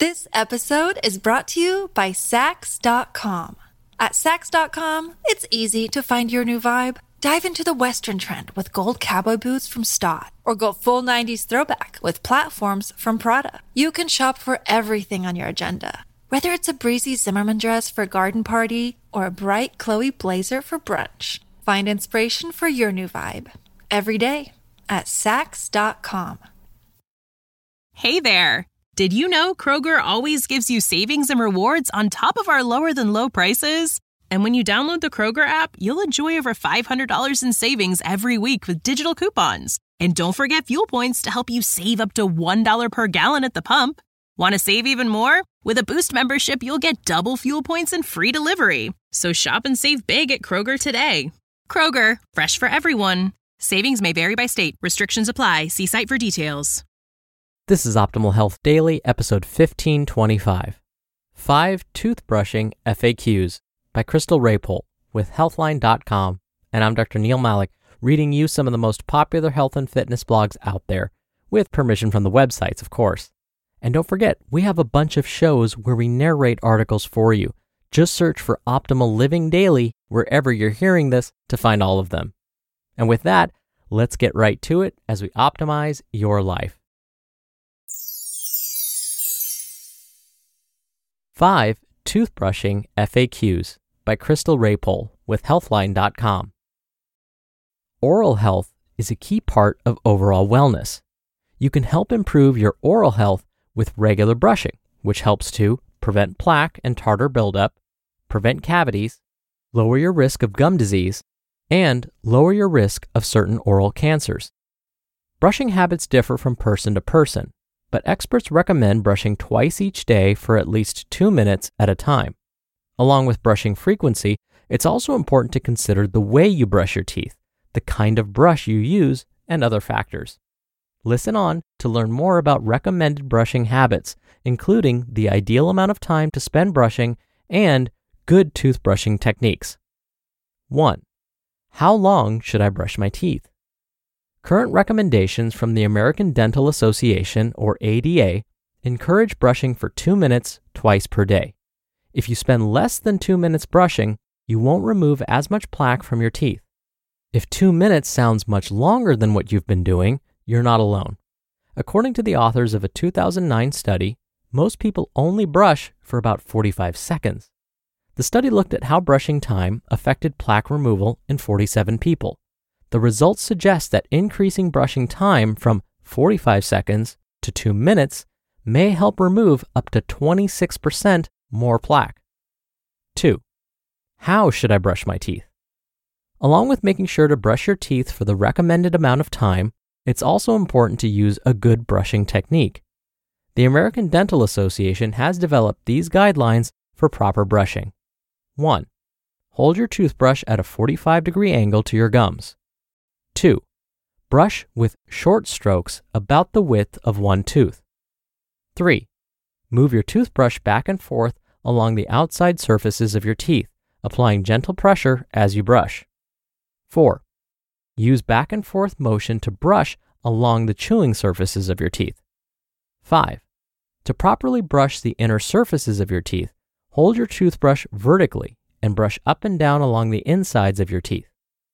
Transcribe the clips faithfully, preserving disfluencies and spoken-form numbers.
This episode is brought to you by Sax dot com. At Sax dot com, it's easy to find your new vibe. Dive into the Western trend with gold cowboy boots from Stott, or go full nineties throwback with platforms from Prada. You can shop for everything on your agenda, whether it's a breezy Zimmermann dress for a garden party or a bright Chloe blazer for brunch. Find inspiration for your new vibe every day at Sax dot com. Hey there! Did you know Kroger always gives you savings and rewards on top of our lower-than-low prices? And when you download the Kroger app, you'll enjoy over five hundred dollars in savings every week with digital coupons. And don't forget fuel points to help you save up to one dollar per gallon at the pump. Want to save even more? With a Boost membership, you'll get double fuel points and free delivery. So shop and save big at Kroger today. Kroger, fresh for everyone. Savings may vary by state. Restrictions apply. See site for details. This is Optimal Health Daily, episode fifteen twenty-five. Five Toothbrushing F A Qs by Crystal Raypole with Healthline dot com. And I'm Doctor Neil Malik, reading you some of the most popular health and fitness blogs out there, with permission from the websites, of course. And don't forget, we have a bunch of shows where we narrate articles for you. Just search for Optimal Living Daily wherever you're hearing this to find all of them. And with that, let's get right to it as we optimize your life. Five Toothbrushing F A Qs by Crystal Raypole with Healthline dot com. Oral health is a key part of overall wellness. You can help improve your oral health with regular brushing, which helps to prevent plaque and tartar buildup, prevent cavities, lower your risk of gum disease, and lower your risk of certain oral cancers. Brushing habits differ from person to person, but experts recommend brushing twice each day for at least two minutes at a time. Along with brushing frequency, it's also important to consider the way you brush your teeth, the kind of brush you use, and other factors. Listen on to learn more about recommended brushing habits, including the ideal amount of time to spend brushing and good toothbrushing techniques. one. How long should I brush my teeth? Current recommendations from the American Dental Association, or A D A, encourage brushing for two minutes twice per day. If you spend less than two minutes brushing, you won't remove as much plaque from your teeth. If two minutes sounds much longer than what you've been doing, you're not alone. According to the authors of a two thousand nine study, most people only brush for about forty-five seconds. The study looked at how brushing time affected plaque removal in forty-seven people. The results suggest that increasing brushing time from forty-five seconds to two minutes may help remove up to twenty-six percent more plaque. two. How should I brush my teeth? Along with making sure to brush your teeth for the recommended amount of time, it's also important to use a good brushing technique. The American Dental Association has developed these guidelines for proper brushing. one. Hold your toothbrush at a forty-five degree angle to your gums. two. Brush with short strokes about the width of one tooth. three. Move your toothbrush back and forth along the outside surfaces of your teeth, applying gentle pressure as you brush. four. Use back and forth motion to brush along the chewing surfaces of your teeth. five. To properly brush the inner surfaces of your teeth, hold your toothbrush vertically and brush up and down along the insides of your teeth.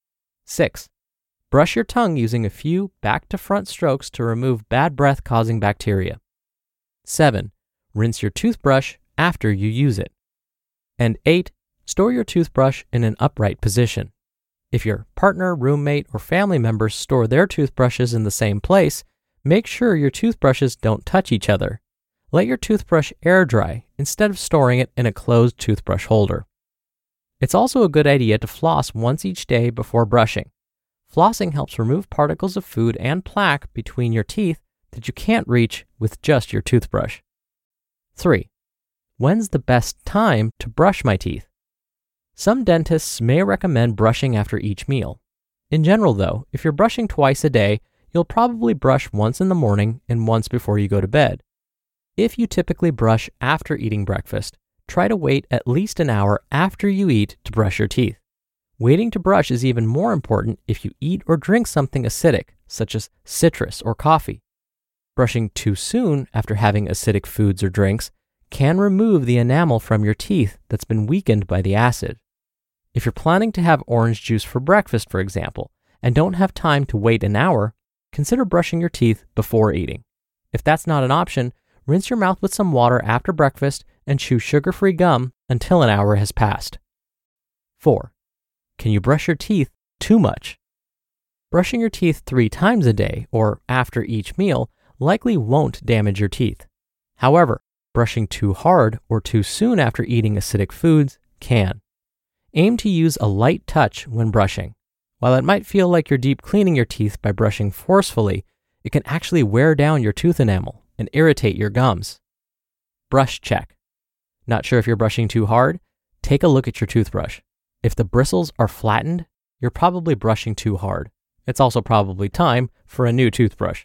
six. Brush your tongue using a few back-to-front strokes to remove bad breath-causing bacteria. seven. Rinse your toothbrush after you use it. And eight. Store your toothbrush in an upright position. If your partner, roommate, or family members store their toothbrushes in the same place, make sure your toothbrushes don't touch each other. Let your toothbrush air dry instead of storing it in a closed toothbrush holder. It's also a good idea to floss once each day before brushing. Flossing helps remove particles of food and plaque between your teeth that you can't reach with just your toothbrush. three. When's the best time to brush my teeth? Some dentists may recommend brushing after each meal. In general, though, if you're brushing twice a day, you'll probably brush once in the morning and once before you go to bed. If you typically brush after eating breakfast, try to wait at least an hour after you eat to brush your teeth. Waiting to brush is even more important if you eat or drink something acidic, such as citrus or coffee. Brushing too soon after having acidic foods or drinks can remove the enamel from your teeth that's been weakened by the acid. If you're planning to have orange juice for breakfast, for example, and don't have time to wait an hour, consider brushing your teeth before eating. If that's not an option, rinse your mouth with some water after breakfast and chew sugar-free gum until an hour has passed. four. Can you brush your teeth too much? Brushing your teeth three times a day or after each meal likely won't damage your teeth. However, brushing too hard or too soon after eating acidic foods can. Aim to use a light touch when brushing. While it might feel like you're deep cleaning your teeth by brushing forcefully, it can actually wear down your tooth enamel and irritate your gums. Brush check. Not sure if you're brushing too hard? Take a look at your toothbrush. If the bristles are flattened, you're probably brushing too hard. It's also probably time for a new toothbrush.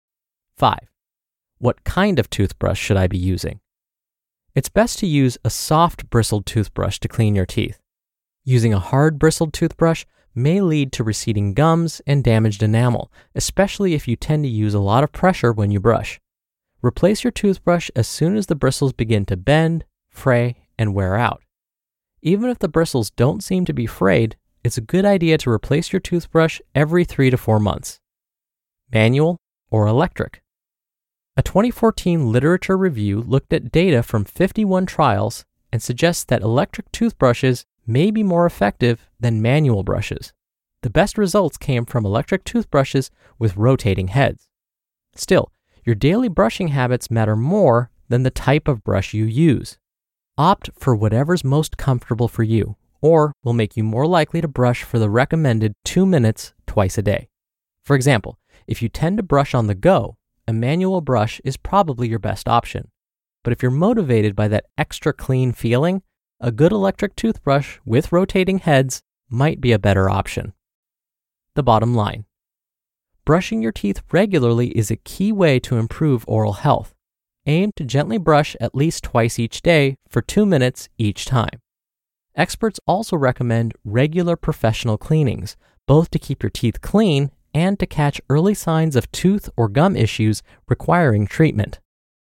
five. What kind of toothbrush should I be using? It's best to use a soft bristled toothbrush to clean your teeth. Using a hard bristled toothbrush may lead to receding gums and damaged enamel, especially if you tend to use a lot of pressure when you brush. Replace your toothbrush as soon as the bristles begin to bend, fray, and wear out. Even if the bristles don't seem to be frayed, it's a good idea to replace your toothbrush every three to four months. Manual or electric? A twenty fourteen literature review looked at data from fifty-one trials and suggests that electric toothbrushes may be more effective than manual brushes. The best results came from electric toothbrushes with rotating heads. Still, your daily brushing habits matter more than the type of brush you use. Opt for whatever's most comfortable for you, or will make you more likely to brush for the recommended two minutes twice a day. For example, if you tend to brush on the go, a manual brush is probably your best option. But if you're motivated by that extra clean feeling, a good electric toothbrush with rotating heads might be a better option. The bottom line. Brushing your teeth regularly is a key way to improve oral health. Aim to gently brush at least twice each day for two minutes each time. Experts also recommend regular professional cleanings, both to keep your teeth clean and to catch early signs of tooth or gum issues requiring treatment.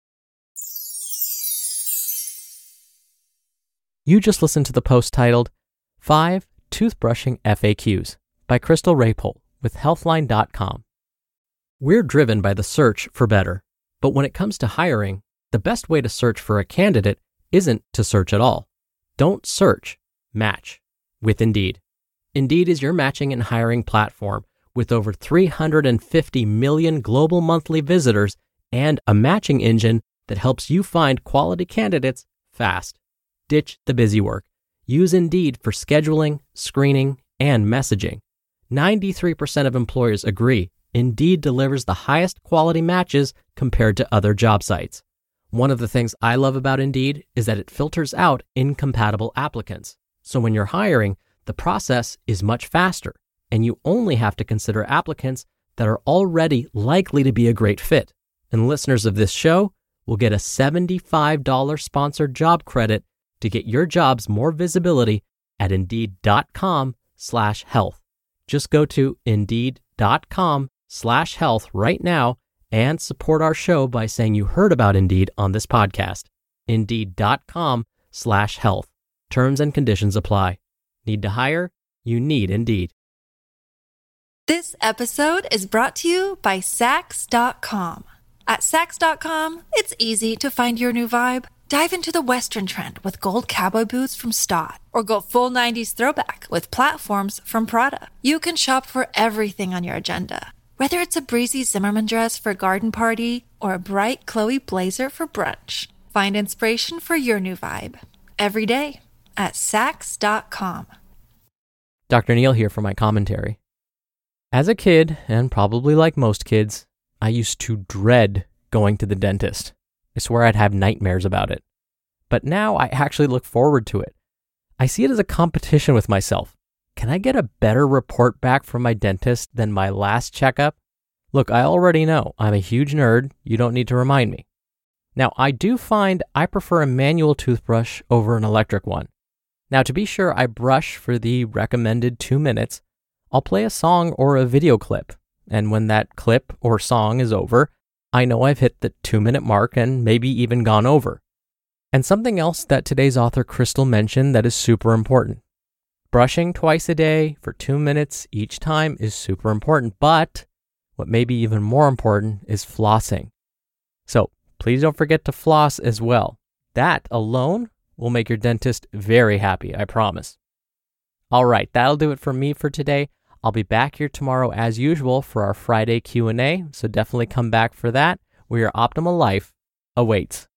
You just listened to the post titled five Toothbrushing F A Qs by Crystal Raypole with Healthline dot com. We're driven by the search for better, but when it comes to hiring, the best way to search for a candidate isn't to search at all. Don't search, match with Indeed. Indeed is your matching and hiring platform with over three hundred fifty million global monthly visitors and a matching engine that helps you find quality candidates fast. Ditch the busy work. Use Indeed for scheduling, screening, and messaging. ninety-three percent of employers agree Indeed delivers the highest quality matches compared to other job sites. One of the things I love about Indeed is that it filters out incompatible applicants. So when you're hiring, the process is much faster, and you only have to consider applicants that are already likely to be a great fit. And listeners of this show will get a seventy-five dollars sponsored job credit to get your jobs more visibility at Indeed.com slash health. Just go to Indeed.com slash health right now and support our show by saying you heard about Indeed on this podcast. Indeed.com slash health. Terms and conditions apply. Need to hire? You need Indeed. This episode is brought to you by Sax dot com. At Sax dot com, it's easy to find your new vibe. Dive into the Western trend with gold cowboy boots from Stott, or go full nineties throwback with platforms from Prada. You can shop for everything on your agenda, whether it's a breezy Zimmermann dress for a garden party or a bright Chloe blazer for brunch. Find inspiration for your new vibe every day at Sax dot com. Doctor Neil here for my commentary. As a kid, and probably like most kids, I used to dread going to the dentist. I swear I'd have nightmares about it. But now I actually look forward to it. I see it as a competition with myself. Can I get a better report back from my dentist than my last checkup? Look, I already know I'm a huge nerd. You don't need to remind me. Now, I do find I prefer a manual toothbrush over an electric one. Now, to be sure I brush for the recommended two minutes, I'll play a song or a video clip. And when that clip or song is over, I know I've hit the two-minute mark and maybe even gone over. And something else that today's author Crystal mentioned that is super important. Brushing twice a day for two minutes each time is super important, but what may be even more important is flossing. So please don't forget to floss as well. That alone will make your dentist very happy, I promise. All right, that'll do it for me for today. I'll be back here tomorrow as usual for our Friday Q and A, so definitely come back for that, where your optimal life awaits.